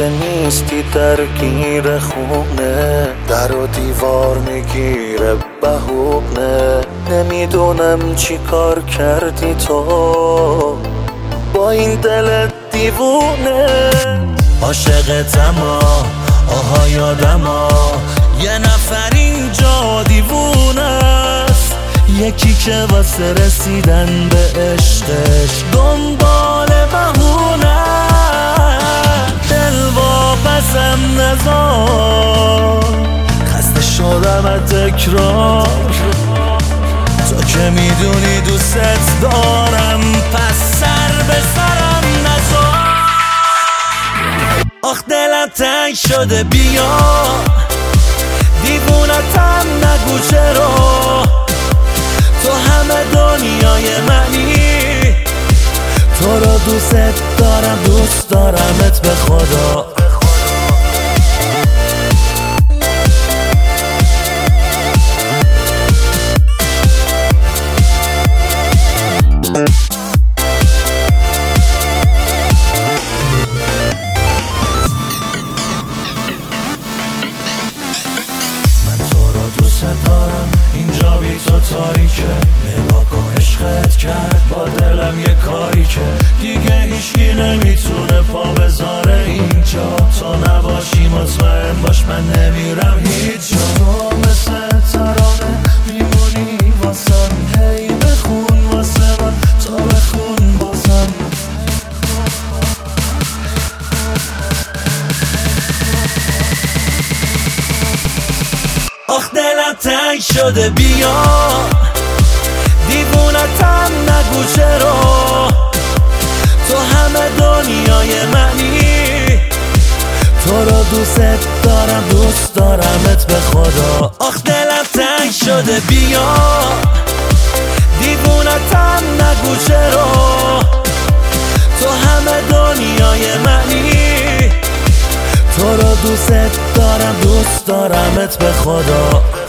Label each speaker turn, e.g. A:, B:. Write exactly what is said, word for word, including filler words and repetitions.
A: که نیستی درگیر خونه، در و دیوار میگیره بهونه. نمیدونم چی کار کردی تو با این دلت دیوونه. عاشقتم ها، آها یادم ها، یه نفر اینجا دیوونه است، یکی که واسه رسیدن به عشقش دنبال بهونه. دل واپسم نذار، خسته شدم از تکرار، تو که میدونی دوست دارم، پس سر به سرم نذار. آخ دلم تنگ شده بیا، دیوونتم نگو چرا، تو همه دنیای منی، تو رو دوست دارم، دوست دارمت به خدا. دارم اینجا بی تو تاریکه، نگاه کن عشقت کرد با دلم یه کاری که دیگه هیچکی نمیتونه پا بذاره اینجا. تو نباشی مطمئن باش من نمیرم هیچ جا. تو مثل ترانه میمونی واسم، هی بخون واسه من، تا بخون بازم. آخ دلم تنگ شده بیا، دیوونتم نگو چرا، تو همه دنیای منی، تو رو دوست دارم، دوست دارمت به خدا. آخ دلم تنگ شده بیا، دیوونتم نگو چرا، تو همه دنیای منی، تو رو دوست دارم، دوست دارمت به خدا.